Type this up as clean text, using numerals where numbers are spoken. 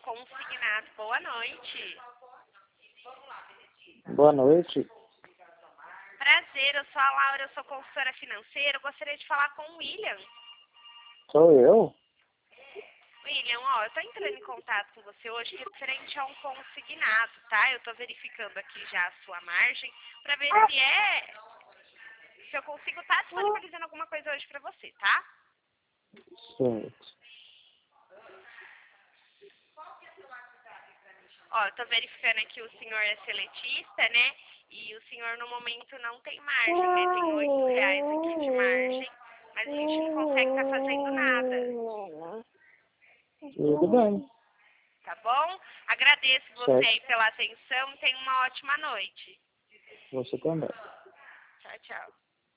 consignado. Boa noite. Boa noite. Prazer, eu sou a Laura, eu sou consultora financeira. Eu gostaria de falar com o William. Sou eu? William, ó, eu tô entrando em contato com você hoje referente a um consignado, tá? Eu tô verificando aqui já a sua margem pra ver se eu consigo estar disponibilizando alguma coisa hoje pra você, tá? Certo. Ó, eu tô verificando aqui o senhor é seletista, né? E o senhor no momento não tem margem, né? Tem R$ 8 aqui de margem, mas a gente não consegue estar fazendo nada, Tudo bem. tá bom? Agradeço você Certo. aí pela atenção e tenha uma ótima noite. Você também. Tchau, tchau.